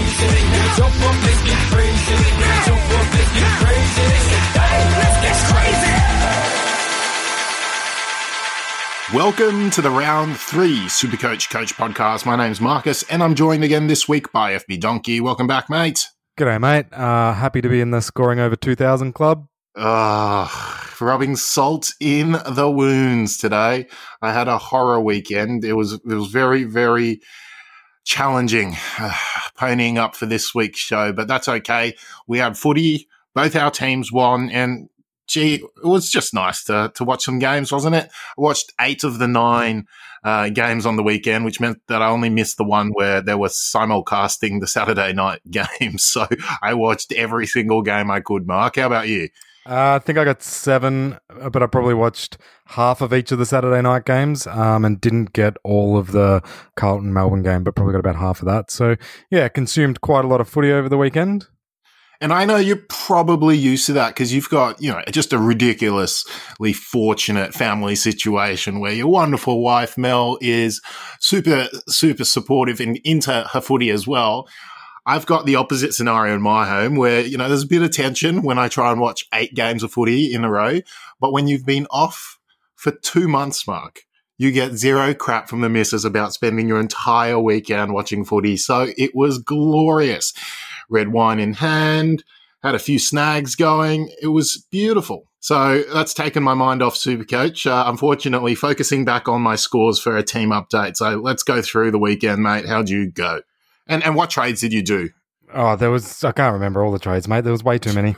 crazy. Jump up, let's get crazy. Jump up, let's get crazy. Let's get crazy. Welcome to the Round 3 Supercoach Coach Podcast. My name's Marcus, and I'm joined again this week by FB Donkey. Welcome back, mate. G'day, mate. Happy to be in the scoring over 2,000 club. Rubbing salt in the wounds today. I had a horror weekend. It was very, very challenging ponying up for this week's show, but that's okay. We had footy. Both our teams won, and gee, it was just nice to watch some games, wasn't it? I watched 8 of the 9 games on the weekend, which meant that I only missed the one where they were simulcasting the Saturday night games. So I watched every single game I could. Mark, how about you? I think I got 7, but I probably watched half of each of the Saturday night games and didn't get all of the Carlton-Melbourne game, but probably got about half of that. So, yeah, consumed quite a lot of footy over the weekend. And I know you're probably used to that because you've got, just a ridiculously fortunate family situation where your wonderful wife, Mel, is super, super supportive and into her footy as well. I've got the opposite scenario in my home where, there's a bit of tension when I try and watch 8 games of footy in a row. But when you've been off for 2 months, Mark, you get zero crap from the missus about spending your entire weekend watching footy. So it was glorious. Red wine in hand, had a few snags going. It was beautiful. So that's taken my mind off Supercoach. Unfortunately, focusing back on my scores for a team update. So let's go through the weekend, mate. How'd you go? And what trades did you do? Oh, I can't remember all the trades, mate. There was way too many.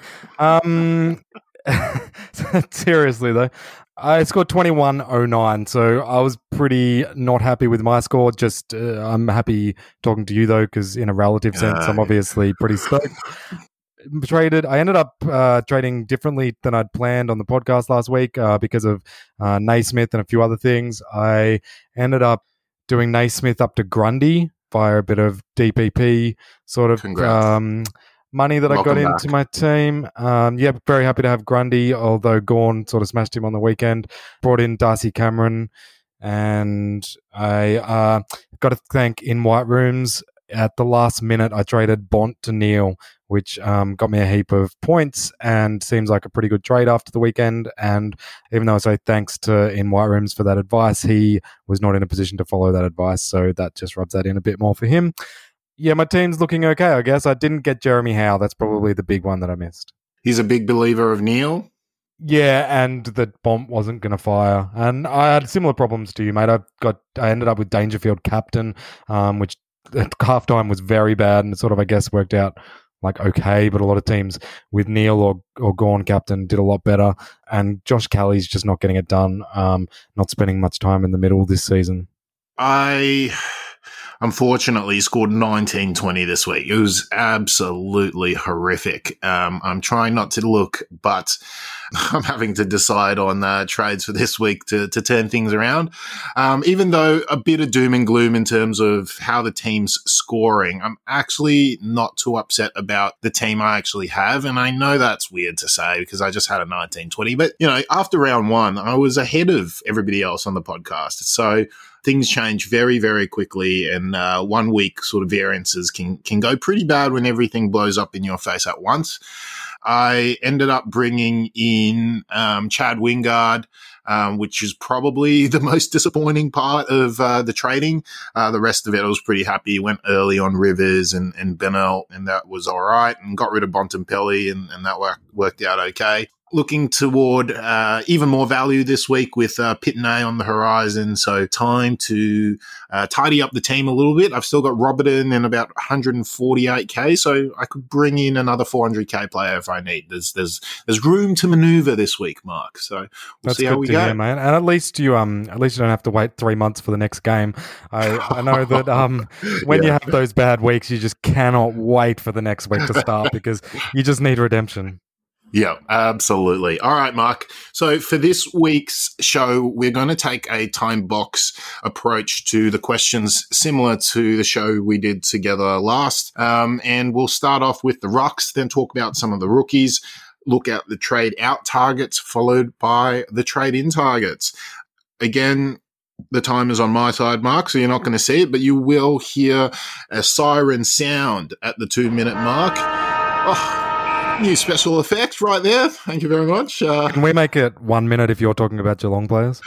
Seriously, though. I scored 21.09, so I was pretty not happy with my score. Just I'm happy talking to you, though, because in a relative sense, I'm obviously pretty stoked. I ended up trading differently than I'd planned on the podcast last week because of Naismith and a few other things. I ended up doing Naismith up to Grundy via a bit of DPP sort of money that Welcome I got back into my team. Very happy to have Grundy, although Gawn sort of smashed him on the weekend. Brought in Darcy Cameron, and I got to thank In White Rooms. At the last minute, I traded Bont to Neil, which got me a heap of points and seems like a pretty good trade after the weekend. And even though I say thanks to In White Rooms for that advice, he was not in a position to follow that advice, so that just rubs that in a bit more for him. Yeah, my team's looking okay, I guess. I didn't get Jeremy Howe. That's probably the big one that I missed. He's a big believer of Neil. Yeah, and that bomb wasn't going to fire. And I had similar problems to you, mate. I ended up with Dangerfield captain, which at halftime was very bad, and it sort of, I guess, worked out like okay, but a lot of teams with Neil or Gawn captain did a lot better. And Josh Kelly's just not getting it done, not spending much time in the middle this season. I unfortunately scored 19-20 this week. It was absolutely horrific. I'm trying not to look, but I'm having to decide on trades for this week to turn things around. Even though a bit of doom and gloom in terms of how the team's scoring, I'm actually not too upset about the team I actually have. And I know that's weird to say because I just had a 19-20. But, after round 1, I was ahead of everybody else on the podcast. So things change very, very quickly, and 1 week sort of variances can go pretty bad when everything blows up in your face at once. I ended up bringing in Chad Wingard, which is probably the most disappointing part of the trading. The rest of it, I was pretty happy. Went early on Rivers and Bennell, and that was all right, and got rid of Bontempelli, and that worked out okay. Looking toward even more value this week with Pitney on the horizon. So time to tidy up the team a little bit. I've still got Robertson and about 148k, so I could bring in another 400k player if I need. There's room to maneuver this week, Mark. So we'll see how we go, man. And at least you don't have to wait 3 months for the next game. I know that when you have those bad weeks, you just cannot wait for the next week to start because you just need redemption. Yeah, absolutely. All right, Mark. So for this week's show, we're going to take a time box approach to the questions similar to the show we did together last. And we'll start off with the rucks, then talk about some of the rookies, look at the trade out targets, followed by the trade in targets. Again, The time is on my side, Mark, so you're not going to see it, but you will hear a siren sound at the 2-minute mark. Oh, new special effect right there. Thank you very much. Can we make it 1 minute if you're talking about Geelong players?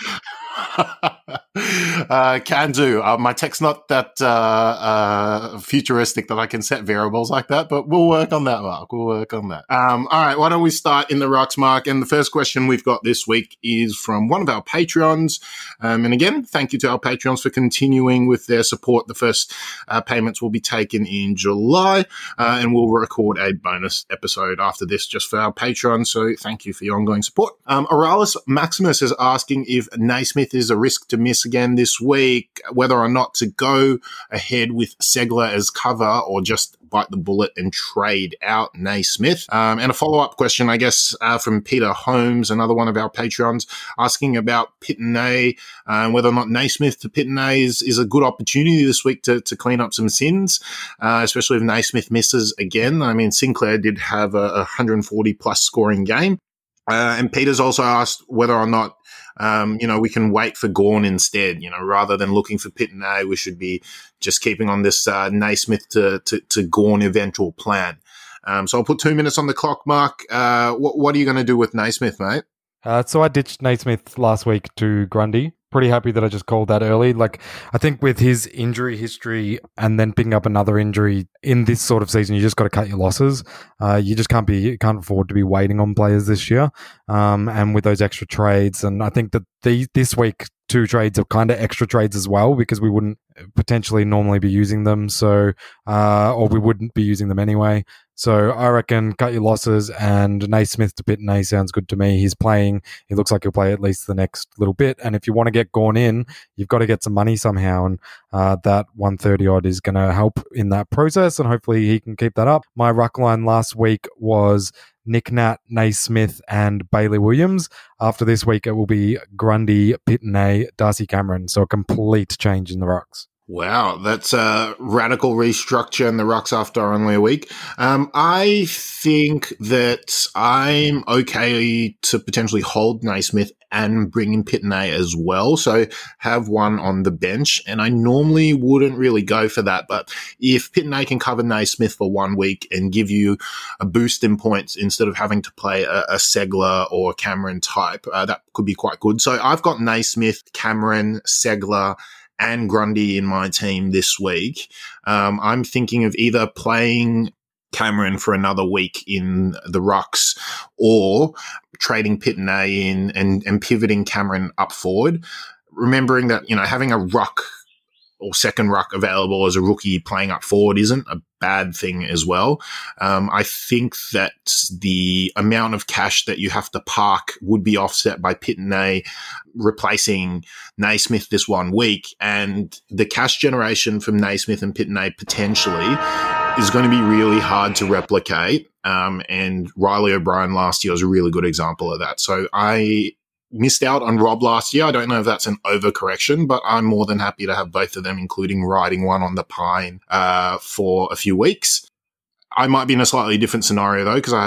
Can do. My tech's not that futuristic that I can set variables like that, but we'll work on that, Mark. We'll work on that. All right, why don't we start in the rucks, Mark? And the first question we've got this week is from one of our Patreons. And again, thank you to our Patreons for continuing with their support. The first payments will be taken in July, and we'll record a bonus episode after this just for our Patreon. So thank you for your ongoing support. Oralis Maximus is asking if Naismith is a risk to miss again this week, whether or not to go ahead with Segler as cover or just bite the bullet and trade out Naismith. And a follow-up question, I guess, from Peter Holmes, another one of our Patreons, asking about Pittenay, whether or not Naismith to Pittenay is a good opportunity this week to clean up some sins, especially if Naismith misses again. I mean, Sinclair did have a 140-plus scoring game. And Peter's also asked whether or not we can wait for Gawn instead. Rather than looking for Pittenay, we should be just keeping on this Naismith to Gawn eventual plan. So I'll put 2 minutes on the clock, Mark. What are you going to do with Naismith, mate? So I ditched Naismith last week to Grundy. Pretty happy that I just called that early. I think with his injury history and then picking up another injury in this sort of season, you just got to cut your losses. You just can't afford to be waiting on players this year. And with those extra trades, and I think that this week 2 trades are kind of extra trades as well because we wouldn't potentially normally be using them. So, or we wouldn't be using them anyway. So I reckon cut your losses, and Naismith to Pittenay sounds good to me. He's playing. He looks like he'll play at least the next little bit. And if you want to get Gawn in, you've got to get some money somehow. And that 130 odd is going to help in that process. And hopefully he can keep that up. My ruck line last week was Nick Nat, Naismith, and Bailey Williams. After this week, it will be Grundy, Pittenay, Darcy Cameron. So a complete change in the rucks. Wow, that's a radical restructure in the rucks after only a week. I think that I'm okay to potentially hold Naismith and bring in Pittenay as well. So have one on the bench. And I normally wouldn't really go for that. But if Pittenay can cover Naismith for 1 week and give you a boost in points instead of having to play a Segler or Cameron type, that could be quite good. So I've got Naismith, Cameron, Segler, and Grundy in my team this week. I'm thinking of either playing Cameron for another week in the rucks or trading Pittenay in and pivoting Cameron up forward. Remembering that, having a ruck or second ruck available as a rookie playing up forward isn't a bad thing as well. I think that the amount of cash that you have to park would be offset by Pittenay replacing Naismith this 1 week, and the cash generation from Naismith and Pittenay potentially is going to be really hard to replicate. And Riley O'Brien last year was a really good example of that. So I missed out on Rob last year. I don't know if that's an overcorrection, but I'm more than happy to have both of them, including riding one on the pine for a few weeks. I might be in a slightly different scenario, though, because I had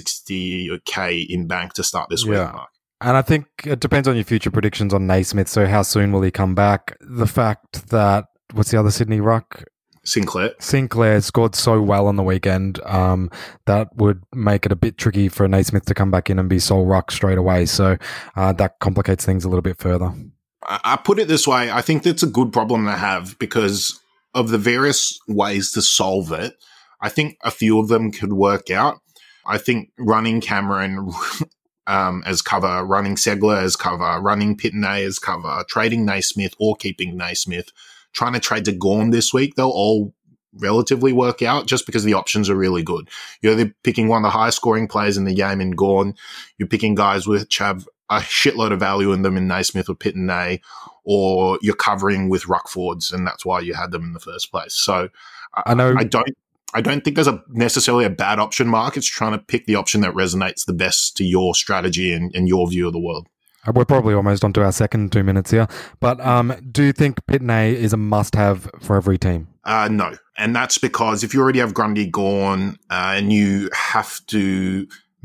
160K in bank to start this week, Mark. And I think it depends on your future predictions on Naismith. So how soon will he come back? The fact that, what's the other Sydney ruck? Sinclair scored so well on the weekend that would make it a bit tricky for Naismith to come back in and be sole ruck straight away. So that complicates things a little bit further. I put it this way. I think that's a good problem to have because of the various ways to solve it. I think a few of them could work out. I think running Cameron as cover, running Segler as cover, running Pittenay as cover, trading Naismith or keeping Naismith, trying to trade to Gawn this week, they'll all relatively work out just because the options are really good. You're either picking one of the highest scoring players in the game in Gawn, you're picking guys which have a shitload of value in them in Naismith or Pittenay, or you're covering with ruck forwards, and that's why you had them in the first place. So I don't think there's necessarily a bad option, Mark. It's trying to pick the option that resonates the best to your strategy and your view of the world. We're probably almost onto our second 2 minutes here. But do you think Pittenay is a must-have for every team? No. And that's because if you already have Grundy Gawn and you have to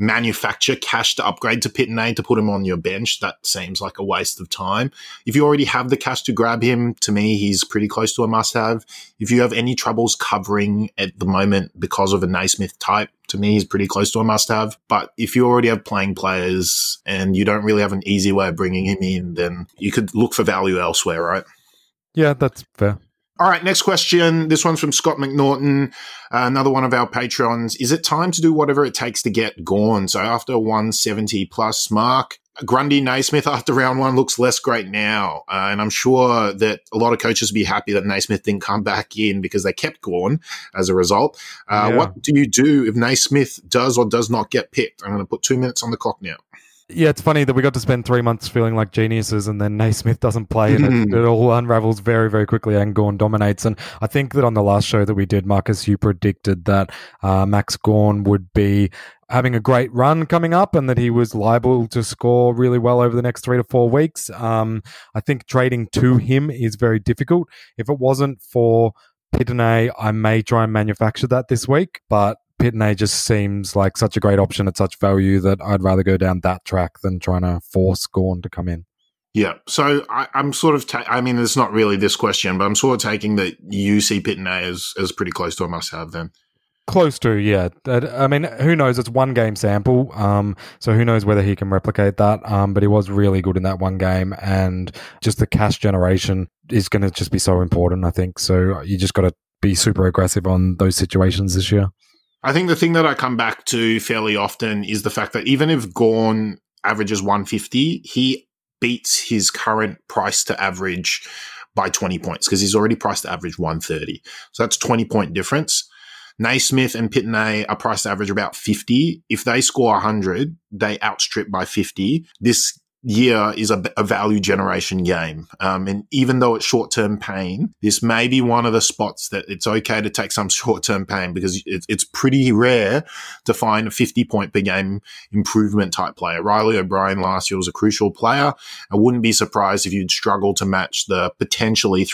manufacture cash to upgrade to Pitney to put him on your bench, that seems like a waste of time. If you already have the cash to grab him, to me, he's pretty close to a must-have. If you have any troubles covering at the moment because of a Naismith type, to me, he's pretty close to a must-have. But if you already have playing players and you don't really have an easy way of bringing him in, then you could look for value elsewhere, right? Yeah, that's fair. All right, next question. This one's from Scott McNaughton, another one of our Patreons. Is it time to do whatever it takes to get Gawn? So after 170 plus mark, Grundy Naismith after round one looks less great now. And I'm sure that a lot of coaches would be happy that Naismith didn't come back in because they kept Gawn as a result. What do you do if Naismith does or does not get picked? I'm going to put 2 minutes on the clock now. Yeah, it's funny that we got to spend 3 months feeling like geniuses and then Naismith doesn't play and it all unravels very, very quickly and Gawn dominates. And I think that on the last show that we did, Marcus, you predicted that Max Gawn would be having a great run coming up and that he was liable to score really well over the next 3 to 4 weeks. I think trading to him is very difficult. If it wasn't for Pitney, I may try and manufacture that this week, but Pitney just seems like such a great option at such value that I'd rather go down that track than trying to force Gawn to come in. Yeah, so I'm sort of, I mean, it's not really this question, but I'm sort of taking that you see Pitney as pretty close to a must-have then. Close to, yeah. I mean, who knows? It's 1 game sample, so who knows whether he can replicate that. But he was really good in that 1 game, and just the cash generation is going to just be so important, I think. So you just got to be super aggressive on those situations this year. I think the thing that I come back to fairly often is the fact that even if Gawn averages 150, he beats his current price to average by 20 points because he's already priced to average 130. So that's 20-point difference. Naismith and Pitney are priced to average about 50. If they score 100, they outstrip by 50. This year is a value generation game. And even though it's short-term pain, this may be one of the spots that it's okay to take some short-term pain because it's pretty rare to find a 50-point per game improvement type player. Riley O'Brien last year was a crucial player. I wouldn't be surprised if you'd struggle to match the potentially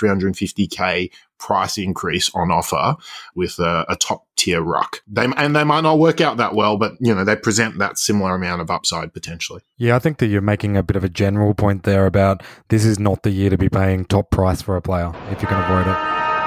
350K price increase on offer with a top tier ruck. They might not work out that well, but they present that similar amount of upside potentially. Yeah, I think that you're making a bit of a general point there about this is not the year to be paying top price for a player if you can avoid it.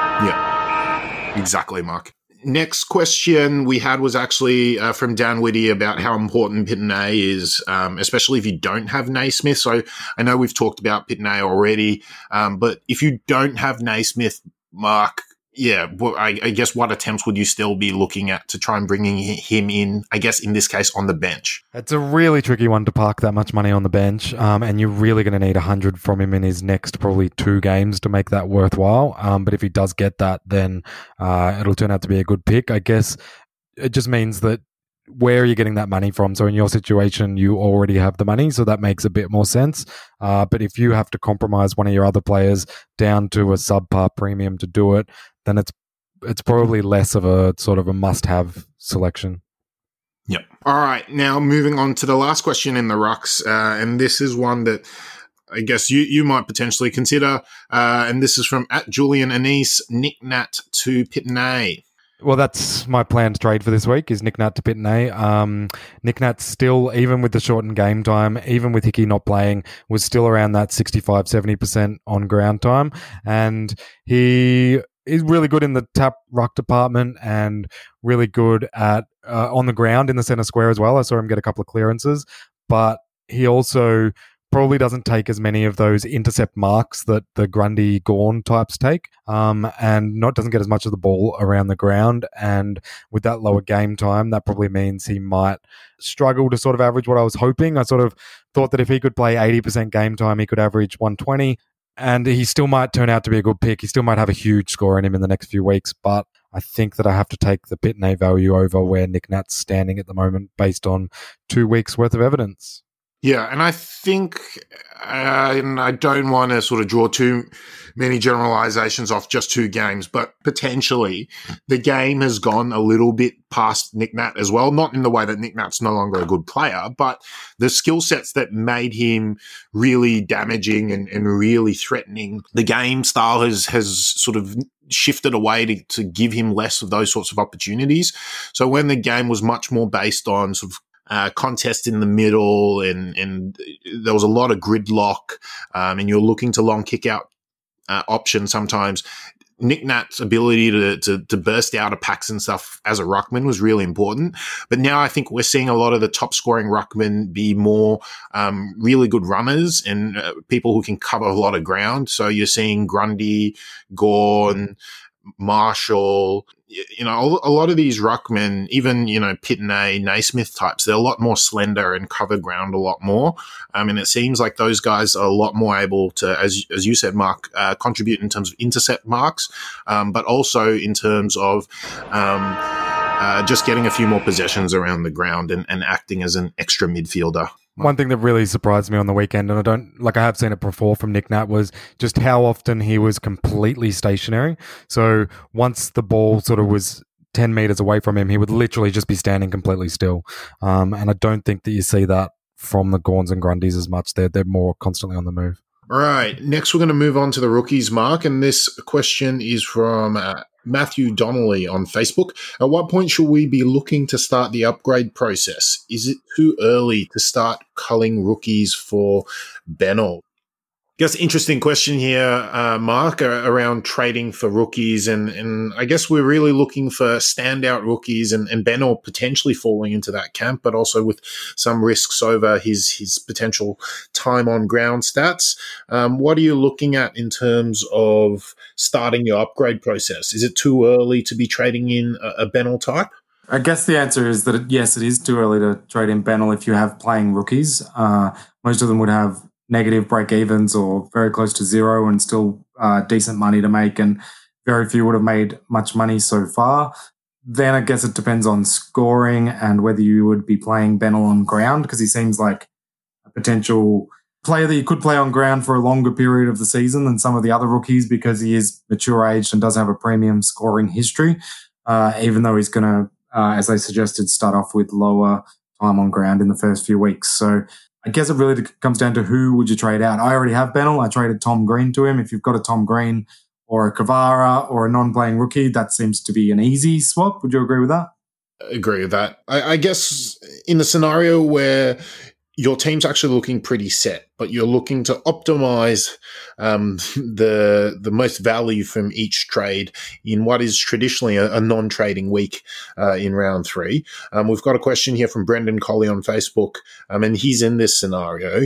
Yeah, exactly, Mark. Next question we had was actually from Dan Whitty about how important Pitney is, especially if you don't have Naismith. So I know we've talked about Pitney already, but if you don't have Naismith, Mark, yeah, well, I guess what attempts would you still be looking at to try and bringing him in, I guess in this case, on the bench? It's a really tricky one to park that much money on the bench, and you're really going to need 100 from him in his next probably 2 games to make that worthwhile. But if he does get that, then it'll turn out to be a good pick. I guess it just means that where are you getting that money from? So in your situation, you already have the money, so that makes a bit more sense. But if you have to compromise one of your other players down to a subpar premium to do it, then it's probably less of a sort of a must-have selection. Yep. All right. Now moving on to the last question in the rucks, and this is one that I guess you might potentially consider, and this is from @Julian Anise, Nick Nat to Pitney. Well, that's my planned trade for this week is Nick Nat to Pitney. Nick Nat still, even with the shortened game time, even with Hickey not playing, was still around that 65-70% on ground time. And he is really good in the tap ruck department and really good at on the ground in the center square as well. I saw him get a couple of clearances, but he also probably doesn't take as many of those intercept marks that the Grundy Gawn types take, and doesn't get as much of the ball around the ground. And with that lower game time, that probably means he might struggle to sort of average what I was hoping. I sort of thought that if he could play 80% game time, he could average 120, and he still might turn out to be a good pick. He still might have a huge score in him in the next few weeks, but I think that I have to take the Pitney value over where Nick Nat's standing at the moment based on 2 weeks worth of evidence. Yeah, and I think, and I don't want to sort of draw too many generalizations off just 2 games, but potentially the game has gone a little bit past Nick Nat as well. Not in the way that Nick Nat's no longer a good player, but the skill sets that made him really damaging and really threatening. The game style has sort of shifted away to give him less of those sorts of opportunities. So when the game was much more based on sort of contest in the middle, and there was a lot of gridlock, and you're looking to long kick out option sometimes. Nick Nat's ability to burst out of packs and stuff as a ruckman was really important. But now I think we're seeing a lot of the top scoring ruckmen be more really good runners and people who can cover a lot of ground. So you're seeing Grundy, Gawn, Marshall, a lot of these ruckmen, even, Pitney, Naismith types, they're a lot more slender and cover ground a lot more. And it seems like those guys are a lot more able to, as you said, Mark, contribute in terms of intercept marks, but also in terms of just getting a few more possessions around the ground and acting as an extra midfielder. One thing that really surprised me on the weekend, and I have seen it before from Nick Nat, was just how often he was completely stationary. So once the ball sort of was 10 meters away from him, he would literally just be standing completely still. And I don't think that you see that from the Gawns and Grundys as much. They're more constantly on the move. All right. Next, we're going to move on to the rookies, Mark. And this question is from Matthew Donnelly on Facebook. At what point should we be looking to start the upgrade process? Is it too early to start culling rookies for Bennell? I guess interesting question here, Mark, around trading for rookies. And I guess we're really looking for standout rookies and Bennell potentially falling into that camp, but also with some risks over his potential time on ground stats. What are you looking at in terms of starting your upgrade process? Is it too early to be trading in a Bennell type? I guess the answer is that, yes, it is too early to trade in Bennell if you have playing rookies. Most of them would have negative break-evens or very close to zero and still decent money to make, and very few would have made much money so far. Then I guess it depends on scoring and whether you would be playing Bennell on ground, because he seems like a potential player that you could play on ground for a longer period of the season than some of the other rookies, because he is mature-aged and does have a premium scoring history, even though he's going to, as I suggested, start off with lower time on ground in the first few weeks. So I guess it really comes down to who would you trade out. I already have Bennell. I traded Tom Green to him. If you've got a Tom Green or a Kavara or a non-playing rookie, that seems to be an easy swap. Would you agree with that? Agree with that. I guess in the scenario where your team's actually looking pretty set, but you're looking to optimize the most value from each trade in what is traditionally a non-trading week in round 3. We've got a question here from Brendan Colley on Facebook, and he's in this scenario.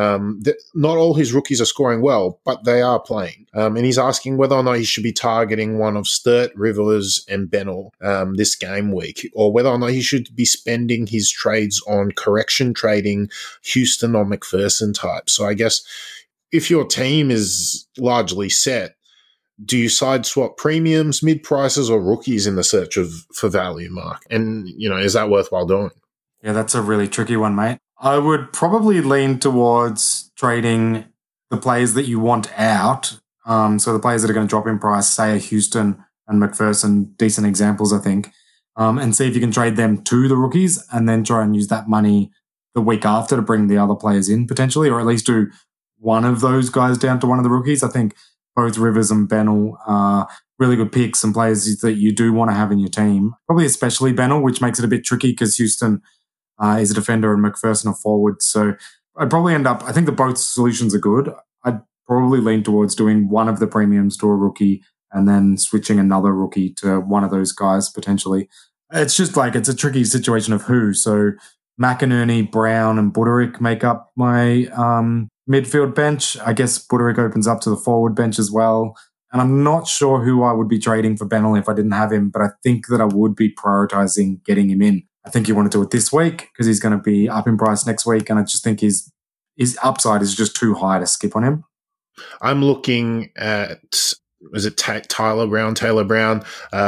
Not all his rookies are scoring well, but they are playing. And he's asking whether or not he should be targeting one of Sturt, Rivers, and Bennell this game week, or whether or not he should be spending his trades on correction trading Houston or McPherson type. So I guess if your team is largely set, do you side swap premiums, mid prices, or rookies in the search for value, Mark? And, is that worthwhile doing? Yeah, that's a really tricky one, mate. I would probably lean towards trading the players that you want out. So the players that are going to drop in price, say Houston and McPherson, decent examples, I think, and see if you can trade them to the rookies and then try and use that money the week after to bring the other players in potentially, or at least do one of those guys down to one of the rookies. I think both Rivers and Bennell are really good picks and players that you do want to have in your team. Probably especially Bennell, which makes it a bit tricky because Houston is a defender and McPherson a forward. So I'd probably end up, I think that both solutions are good. I'd probably lean towards doing one of the premiums to a rookie and then switching another rookie to one of those guys potentially. It's just like, it's a tricky situation of who. So McInerney, Brown, and Buderick make up my midfield bench. I guess Buderick opens up to the forward bench as well. And I'm not sure who I would be trading for Bennell if I didn't have him, but I think that I would be prioritizing getting him in. I think you want to do it this week because he's going to be up in price next week, and I just think his upside is just too high to skip on him. I'm looking at, was it Taylor Brown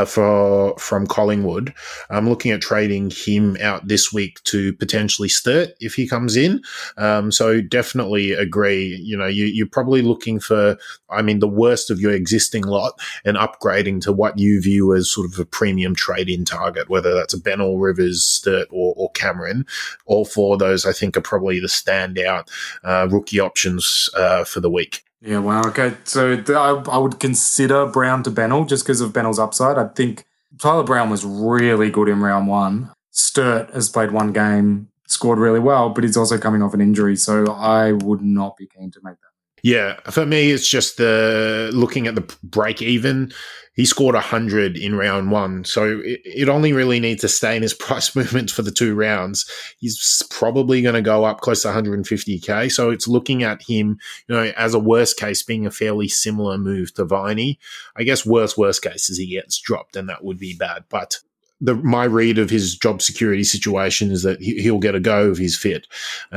from Collingwood. I'm looking at trading him out this week to potentially Sturt if he comes in. So definitely agree. You're probably looking for, the worst of your existing lot and upgrading to what you view as sort of a premium trade-in target, whether that's a Bennell, Rivers, Sturt, or Cameron. All four of those, I think, are probably the standout rookie options for the week. Yeah, wow. Okay, so I would consider Brown to Bennell just because of Bennell's upside. I think Tyler Brown was really good in round 1. Sturt has played one game scored really well, but he's also coming off an injury, so I would not be keen to make that. Yeah, for me, it's just looking at the break even. He scored 100 in round one, so it only really needs to stay in his price movements for the 2 rounds. He's probably going to go up close to 150k. So it's looking at him, as a worst case, being a fairly similar move to Viney. I guess worst case is he gets dropped, and that would be bad, but. My read of his job security situation is that he'll get a go if he's fit.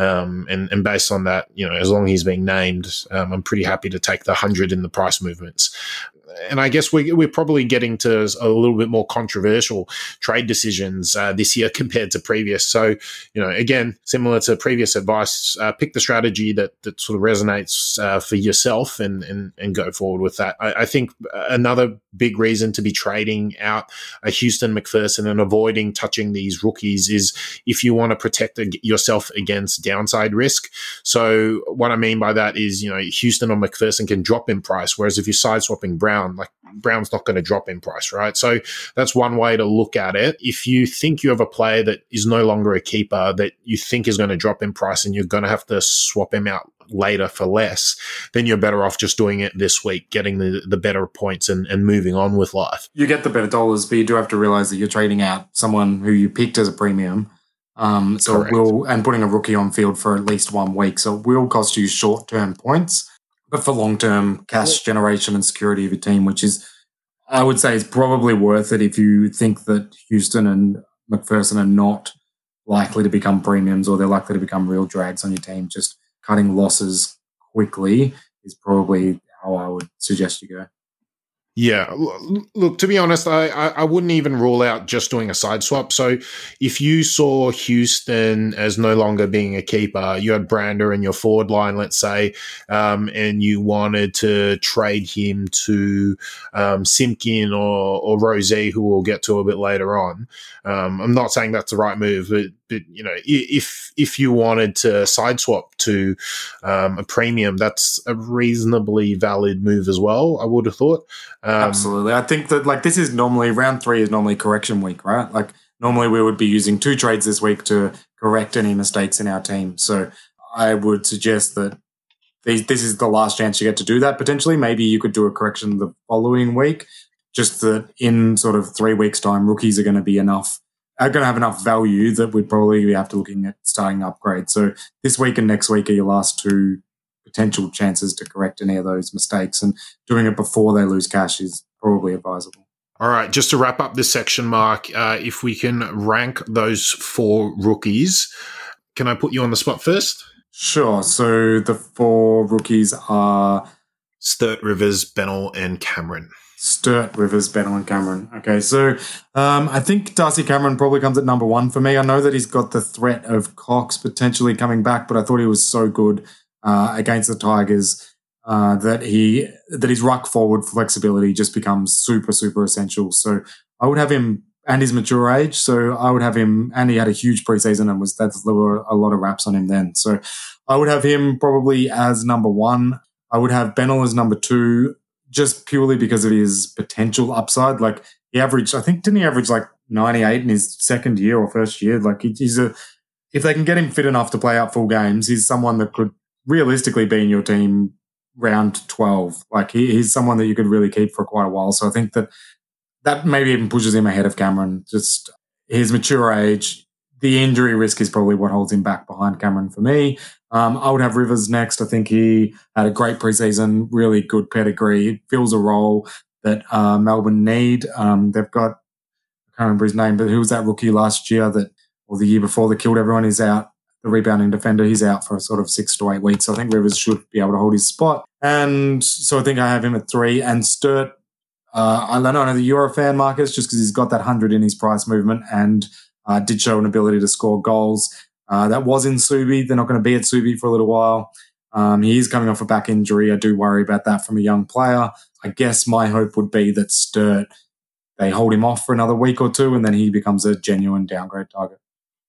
And based on that, as long as he's being named, I'm pretty happy to take the 100 in the price movements. And I guess we're probably getting to a little bit more controversial trade decisions this year compared to previous. So, again, similar to previous advice, pick the strategy that sort of resonates for yourself and go forward with that. I think another big reason to be trading out a Houston McPherson and avoiding touching these rookies is if you want to protect yourself against downside risk. So what I mean by that is, Houston or McPherson can drop in price, whereas if you're side swapping Brown, like Brown's not going to drop in price, right? So that's one way to look at it. If you think you have a player that is no longer a keeper that you think is going to drop in price and you're going to have to swap him out later for less, then you're better off just doing it this week, getting the better points and moving on with life. You get the better dollars, but you do have to realize that you're trading out someone who you picked as a premium. So it will, and putting a rookie on field for at least 1 week. So it will cost you short-term points, but for long-term cash generation and security of your team, which is, I would say, is probably worth it if you think that Houston and McPherson are not likely to become premiums or they're likely to become real drags on your team. Just cutting losses quickly is probably how I would suggest you go. Yeah, look, to be honest, I wouldn't even rule out just doing a side swap. So if you saw Houston as no longer being a keeper, you had Brander in your forward line, let's say, and you wanted to trade him to Simpkin or Rosie, who we'll get to a bit later on. I'm not saying that's the right move, but if you wanted to side swap to a premium, that's a reasonably valid move as well, I would have thought. Absolutely. I think that this is normally, round 3 is normally correction week, right? Like normally we would be using 2 trades this week to correct any mistakes in our team. So I would suggest that this is the last chance you get to do that potentially. Maybe you could do a correction the following week, just that in sort of 3 weeks' time, rookies are going to have enough value that we'd probably have to looking at starting upgrades. So this week and next week are your last 2 potential chances to correct any of those mistakes, and doing it before they lose cash is probably advisable. All right, just to wrap up this section, Mark, if we can rank those 4 rookies, can I put you on the spot first? Sure. So the 4 rookies are Sturt, Rivers, Bennell, and Cameron. Sturt, Rivers, Bennell, and Cameron. Okay, so I think Darcy Cameron probably comes at number 1 for me. I know that he's got the threat of Cox potentially coming back, but I thought he was so good against the Tigers that his ruck forward flexibility just becomes super, super essential. So I would have him, and his mature age. So I would have him, and he had a huge preseason and there were a lot of raps on him then. So I would have him probably as number 1. I would have Bennell as number 2, just purely because of his potential upside. Like he averaged, I think, didn't he average like 98 in his second year or first year? Like if they can get him fit enough to play out full games, he's someone that could realistically be in your team round 12. Like he's someone that you could really keep for quite a while. So I think that maybe even pushes him ahead of Cameron. Just his mature age, the injury risk is probably what holds him back behind Cameron for me. I would have Rivers next. I think he had a great preseason, really good pedigree, fills a role that Melbourne need. They've got, I can't remember his name, but who was that rookie last year or the year before that killed everyone? He's out. The rebounding defender, he's out for sort of 6 to 8 weeks. So I think Rivers should be able to hold his spot. And so I think I have him at 3. And Sturt, I know that you're a fan, Marcus, just because he's got that 100 in his price movement and did show an ability to score goals. That was in Subi. They're not going to be at Subi for a little while. He is coming off a back injury. I do worry about that from a young player. I guess my hope would be that Sturt, they hold him off for another week or 2 and then he becomes a genuine downgrade target.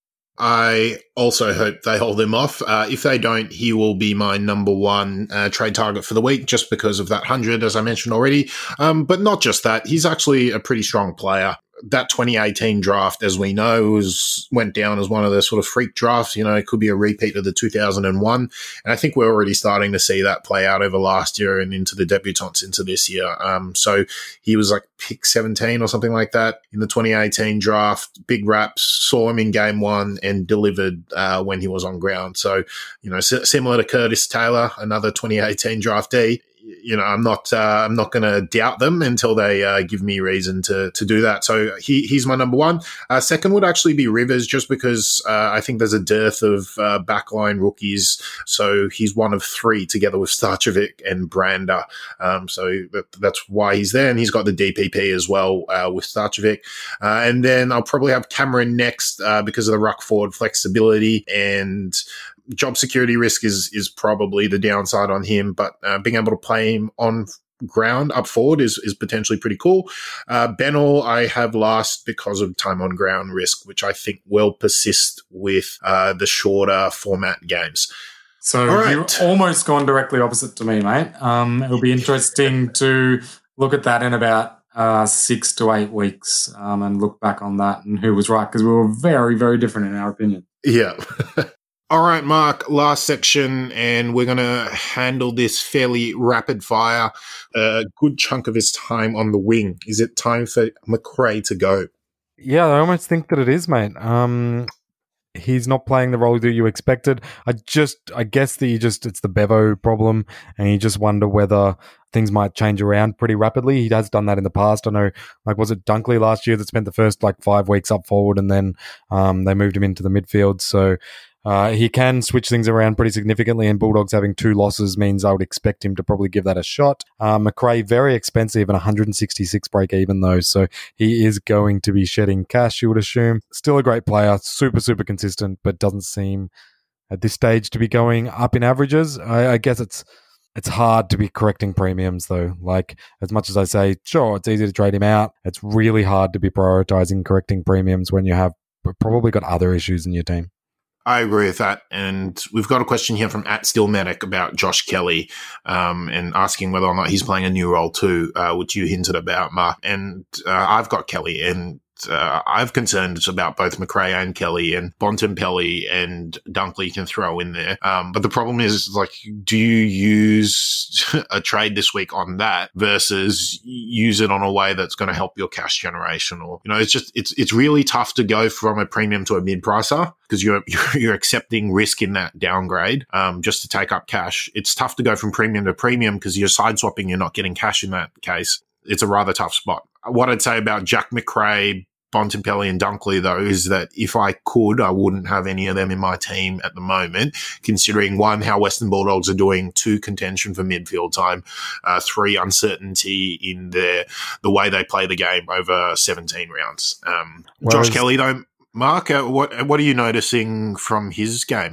I also hope they hold him off. If they don't, he will be my number 1 trade target for the week just because of that 100, as I mentioned already. But not just that. He's actually a pretty strong player. that 2018 draft, as we know, went down as one of the sort of freak drafts. It could be a repeat of the 2001. And I think we're already starting to see that play out over last year and into the debutants into this year. So he was like pick 17 or something like that in the 2018 draft. Big raps, saw him in game one and delivered when he was on ground. So, similar to Curtis Taylor, another 2018 draftee. I'm not going to doubt them until they give me reason to do that. So he's my number one. Second would actually be Rivers, just because I think there's a dearth of backline rookies. So he's one of three, together with Starcevic and Brander. So that's why he's there, and he's got the DPP as well with Starcevic. And then I'll probably have Cameron next because of the ruck forward flexibility, and job security risk is probably the downside on him, but being able to play him on ground up forward is potentially pretty cool. Bennell I have last because of time on ground risk, which I think will persist with the shorter format games. So you've almost gone directly opposite to me, mate. It'll be interesting to look at that in about 6 to 8 weeks and look back on that and who was right, because we were very, very different in our opinion. Yeah. All right, Mark, last section, and we're going to handle this fairly rapid fire. A good chunk of his time on the wing. Is it time for Macrae to go? Yeah, I almost think that it is, mate. He's not playing the role that you expected. I guess that it's the Bevo problem, and you just wonder whether things might change around pretty rapidly. He has done that in the past. I know, was it Dunkley last year that spent the first 5 weeks up forward, and then they moved him into the midfield. So he can switch things around pretty significantly, and Bulldogs having 2 losses means I would expect him to probably give that a shot. Macrae, very expensive and 166 break even though, so he is going to be shedding cash, you would assume. Still a great player, super, super consistent, but doesn't seem at this stage to be going up in averages. I guess it's hard to be correcting premiums though. As much as I say, sure, it's easy to trade him out, it's really hard to be prioritizing correcting premiums when you have probably got other issues in your team. I agree with that. And we've got a question here from @StillMedic about Josh Kelly and asking whether or not he's playing a new role too, which you hinted about, Mark. And I've got Kelly, and I have concerns about both Macrae and Kelly, and Bontempelli and Dunkley can throw in there. But the problem is, do you use a trade this week on that versus use it on a way that's going to help your cash generation? Or, it's really tough to go from a premium to a mid-pricer because you're accepting risk in that downgrade just to take up cash. It's tough to go from premium to premium because you're side swapping, you're not getting cash in that case. It's a rather tough spot. What I'd say about Jack Macrae, Bontempelli and Dunkley, though, is that if I could, I wouldn't have any of them in my team at the moment, considering 1, how Western Bulldogs are doing, 2, contention for midfield time, 3, uncertainty in the way they play the game over 17 rounds. Josh Kelly, though, Mark, what are you noticing from his game?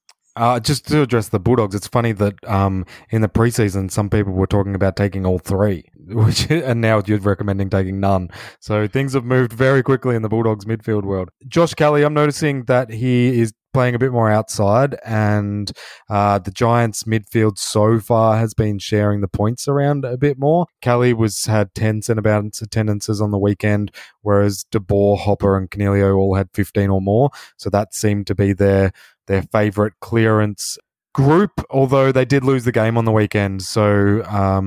Just to address the Bulldogs, it's funny that in the preseason, some people were talking about taking all 3, and now you're recommending taking none. So things have moved very quickly in the Bulldogs midfield world. Josh Kelly, I'm noticing that he is playing a bit more outside, and the Giants midfield so far has been sharing the points around a bit more. Kelly had 10 centre-bounce attendances on the weekend, whereas De Boer, Hopper and Canelio all had 15 or more. So that seemed to be their favourite clearance group, although they did lose the game on the weekend. So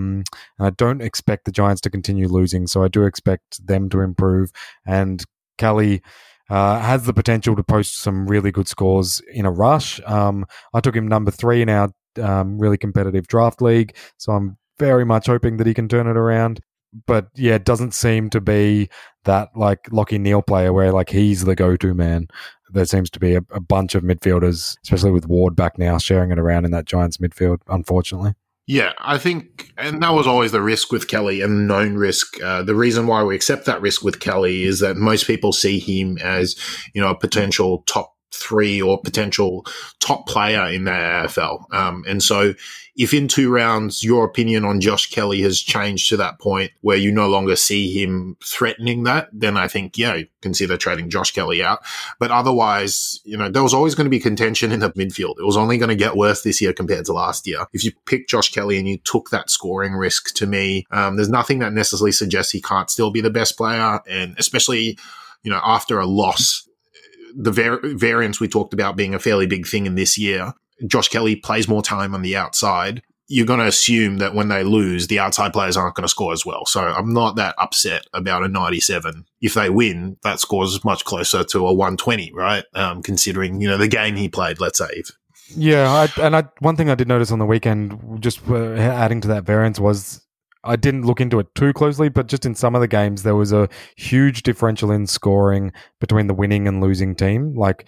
I don't expect the Giants to continue losing, so I do expect them to improve. And Kelly has the potential to post some really good scores in a rush. I took him number 3 in our really competitive draft league, so I'm very much hoping that he can turn it around. But yeah, it doesn't seem to be that Lachie Neale player where he's the go-to man. There seems to be a bunch of midfielders, especially with Ward back now, sharing it around in that Giants midfield, unfortunately. Yeah, I think, and that was always the risk with Kelly, and known risk. The reason why we accept that risk with Kelly is that most people see him as, a potential top 3 or potential top player in the AFL. And so if in 2 rounds your opinion on Josh Kelly has changed to that point where you no longer see him threatening that, then I think, consider trading Josh Kelly out. But otherwise, there was always going to be contention in the midfield. It was only going to get worse this year compared to last year. If you pick Josh Kelly and you took that scoring risk, to me, there's nothing that necessarily suggests he can't still be the best player. And especially, after a loss, the variance we talked about being a fairly big thing in this year, Josh Kelly plays more time on the outside. You're going to assume that when they lose, the outside players aren't going to score as well. So I'm not that upset about a 97. If they win, that scores much closer to a 120, right? Considering, the game he played, let's say. Yeah, one thing I did notice on the weekend, just adding to that variance, was I didn't look into it too closely, but just in some of the games, there was a huge differential in scoring between the winning and losing team, like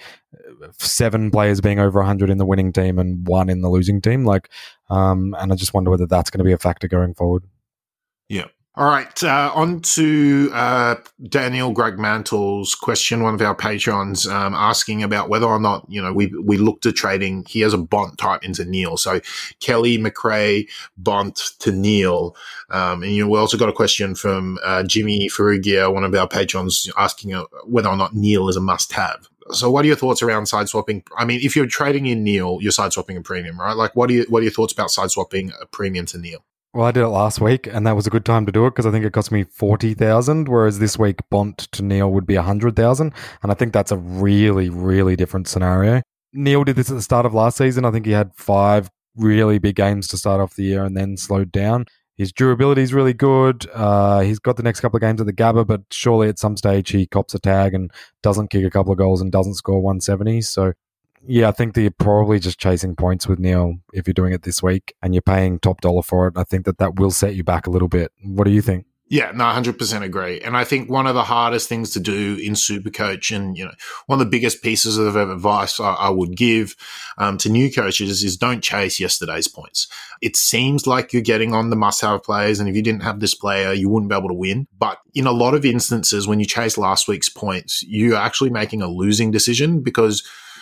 7 players being over 100 in the winning team and 1 in the losing team. And I just wonder whether that's going to be a factor going forward. Yeah. All right, on to Daniel Greg Mantle's question, one of our patrons, asking about whether or not, we looked at trading. He has a Bont type into Neil. So Kelly, McRae, Bont to Neil. And we also got a question from Jimmy Ferrugia, one of our patrons, asking whether or not Neil is a must-have. So what are your thoughts around side swapping? I mean, if you're trading in Neil, you're side swapping a premium, right? What are your thoughts about side swapping a premium to Neil? Well, I did it last week, and that was a good time to do it because I think it cost me 40,000, whereas this week Bont to Neil would be 100,000, and I think that's a really, really different scenario. Neil did this at the start of last season. I think he had 5 really big games to start off the year and then slowed down. His durability is really good. He's got the next couple of games at the Gabba, but surely at some stage he cops a tag and doesn't kick a couple of goals and doesn't score 170. So, yeah, I think that you're probably just chasing points with Neil if you're doing it this week and you're paying top dollar for it. I think that will set you back a little bit. What do you think? Yeah, no, 100% agree. And I think one of the hardest things to do in Supercoach, and one of the biggest pieces of advice I would give to new coaches is don't chase yesterday's points. It seems like you're getting on the must-have players, and if you didn't have this player, you wouldn't be able to win. But in a lot of instances, when you chase last week's points, you're actually making a losing decision, because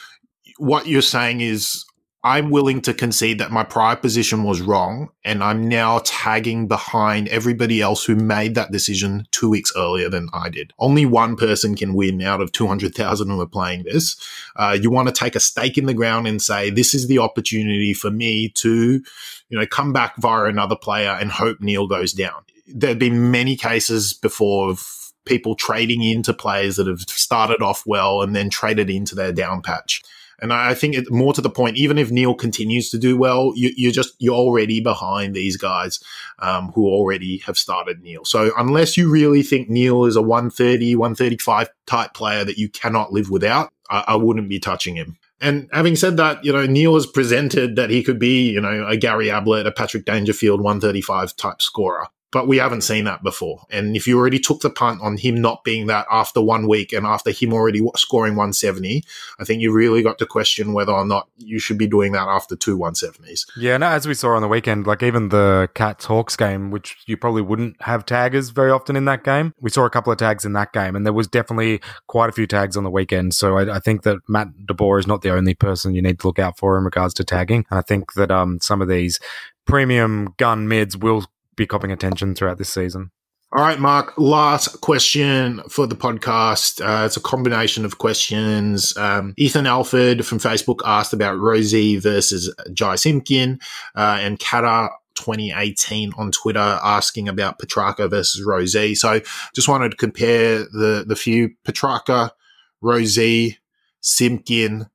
what you're saying is, I'm willing to concede that my prior position was wrong, and I'm now tagging behind everybody else who made that decision 2 weeks earlier than I did. Only one person can win out of 200,000 who are playing this. You want to take a stake in the ground and say, this is the opportunity for me to, come back via another player and hope Neil goes down. There have been many cases before of people trading into players that have started off well and then traded into their down patch. And I think it, more to the point, even if Neil continues to do well, you're already behind these guys who already have started Neil. So unless you really think Neil is a 130, 135 type player that you cannot live without, I wouldn't be touching him. And having said that, Neil has presented that he could be, a Gary Ablett, a Patrick Dangerfield 135 type scorer. But we haven't seen that before. And if you already took the punt on him not being that after 1 week and after him already scoring 170, I think you really got to question whether or not you should be doing that after 2 170s. Yeah, no, as we saw on the weekend, like even the Cats-Hawks game, which you probably wouldn't have taggers very often in that game, we saw a couple of tags in that game, and there was definitely quite a few tags on the weekend. So I think that Matt DeBoer is not the only person you need to look out for in regards to tagging. And I think that some of these premium gun mids will be copping attention throughout this season. All right, Mark, last question for the podcast. It's a combination of questions. Ethan Alford from Facebook asked about Rosie versus Jai Simpkin, and Kata 2018 on Twitter asking about Petrarca versus Rosie. So just wanted to compare the few Petrarca, Rosie, Simpkin,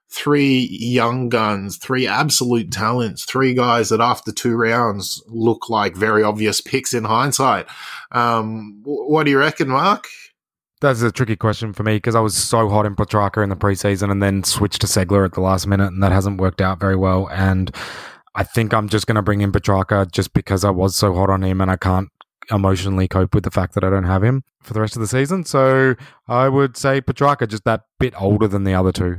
3 young guns, 3 absolute talents, 3 guys that after 2 rounds look like very obvious picks in hindsight. What do you reckon, Mark? That's a tricky question for me because I was so hot in Petrarca in the preseason and then switched to Segler at the last minute, and that hasn't worked out very well. And I think I'm just going to bring in Petrarca just because I was so hot on him and I can't emotionally cope with the fact that I don't have him for the rest of the season. So I would say Petrarca, just that bit older than the other 2,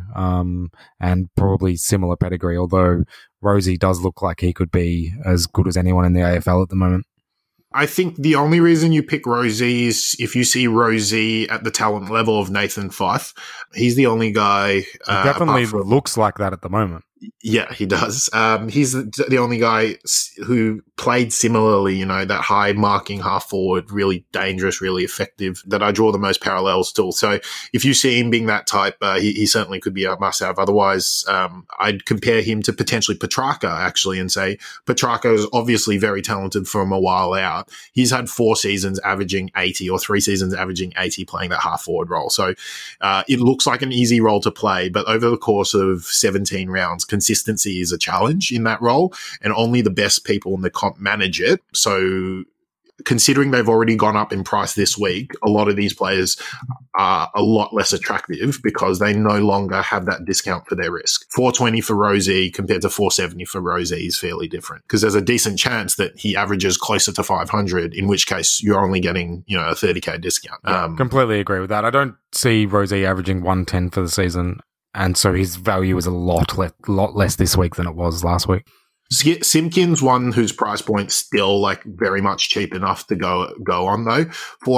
and probably similar pedigree, although Rosie does look like he could be as good as anyone in the AFL at the moment. I think the only reason you pick Rosie is if you see Rosie at the talent level of Nathan Fife. He's the only guy. He definitely looks like that at the moment. Yeah, he does. He's the only guy who played similarly, that high marking half forward, really dangerous, really effective, that I draw the most parallels to. So if you see him being that type, he certainly could be a must-have. Otherwise, I'd compare him to potentially Petrarca, actually, and say Petrarca is obviously very talented from a while out. He's had 4 seasons averaging 80 or 3 seasons averaging 80 playing that half forward role. So it looks like an easy role to play, but over the course of 17 rounds, consistency is a challenge in that role, and only the best people in the comp manage it. So considering they've already gone up in price this week, a lot of these players are a lot less attractive because they no longer have that discount for their risk. 420 for Rosie compared to 470 for Rosie is fairly different because there's a decent chance that he averages closer to 500, in which case you're only getting, a 30k discount. Completely agree with that. I don't see Rosie averaging 110 for the season, and so his value is a lot less this week than it was last week. Simpkins, one whose price point's still very much cheap enough to go on though.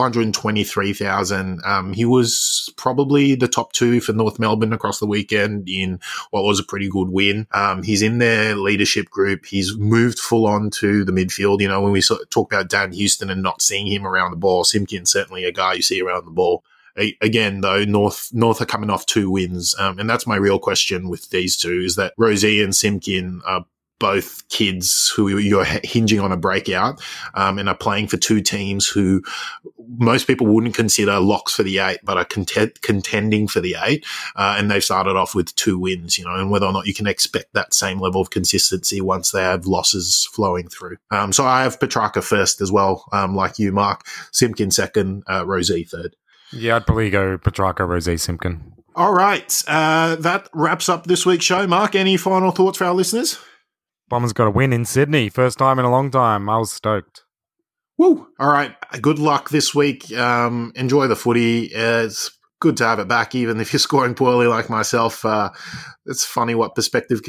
423,000. He was probably the top 2 for North Melbourne across the weekend in what was a pretty good win. He's in their leadership group. He's moved full on to the midfield. When we talk about Dan Houston and not seeing him around the ball, Simpkins certainly a guy you see around the ball. Again, though, North are coming off 2 wins. And that's my real question with these two, is that Rosie and Simpkin are both kids who you're hinging on a breakout and are playing for 2 teams who most people wouldn't consider locks for the 8, but are contending for the 8. And they've started off with 2 wins, and whether or not you can expect that same level of consistency once they have losses flowing through. So I have Petrarca first as well, like you, Mark. Simpkin second, Rosie third. Yeah, I'd probably go Petrarca, Rosie, Simpkin. All right. That wraps up this week's show. Mark, any final thoughts for our listeners? Bombers got a win in Sydney. First time in a long time. I was stoked. Woo! All right. Good luck this week. Enjoy the footy. It's good to have it back, even if you're scoring poorly like myself. It's funny what perspective